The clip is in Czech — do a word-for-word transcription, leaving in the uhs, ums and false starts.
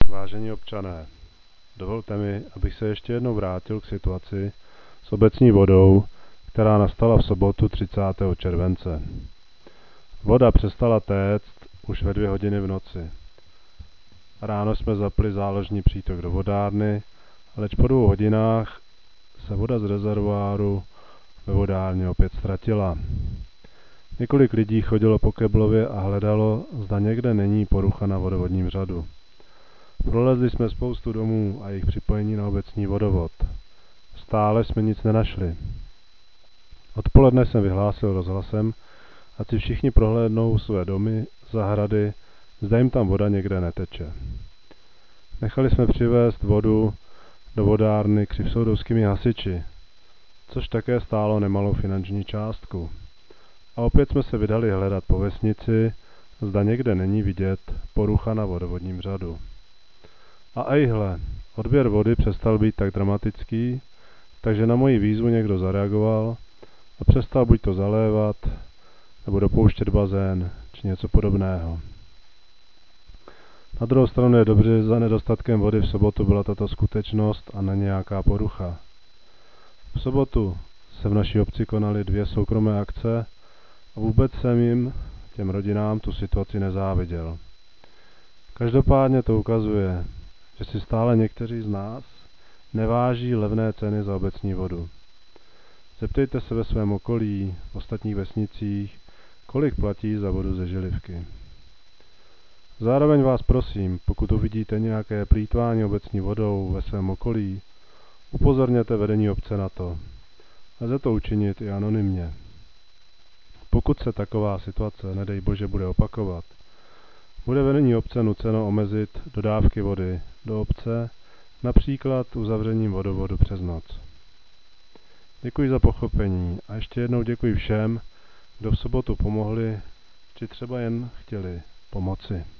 Vážení občané, dovolte mi, abych se ještě jednou vrátil k situaci s obecní vodou, která nastala v sobotu třicátého července. Voda přestala téct už ve dvě hodiny v noci. Ráno jsme zapli záložní přítok do vodárny, aleč po dvou hodinách se voda z rezervoáru ve vodárně opět ztratila. Několik lidí chodilo po Keblově a hledalo, zda někde není porucha na vodovodním řadu. Prolezli jsme spoustu domů a jejich připojení na obecní vodovod. Stále jsme nic nenašli. Odpoledne jsem vyhlásil rozhlasem, ať si všichni prohlédnou své domy, zahrady, zda jim tam voda někde neteče. Nechali jsme přivést vodu do vodárny křivsoudovskými hasiči, což také stálo nemalou finanční částku. A opět jsme se vydali hledat po vesnici, zda někde není vidět porucha na vodovodním řadu. A ejhle, odběr vody přestal být tak dramatický, takže na moji výzvu někdo zareagoval a přestal buď to zalévat, nebo dopouštět bazén, či něco podobného. Na druhou stranu je dobře, že za nedostatkem vody v sobotu byla tato skutečnost a ne nějaká porucha. V sobotu se v naší obci konaly dvě soukromé akce a vůbec jsem jim, těm rodinám, tu situaci nezáviděl. Každopádně to ukazuje, že si stále někteří z nás neváží levné ceny za obecní vodu. Zeptejte se ve svém okolí, v ostatních vesnicích, kolik platí za vodu ze Žilivky. Zároveň vás prosím, pokud uvidíte nějaké plýtvání obecní vodou ve svém okolí, upozorněte vedení obce na to. Lze to učinit i anonymně. Pokud se taková situace, nedej bože, bude opakovat, bude vedení obce nuceno omezit dodávky vody do obce, například uzavřením vodovodu přes noc. Děkuji za pochopení a ještě jednou děkuji všem, kdo v sobotu pomohli, či třeba jen chtěli pomoci.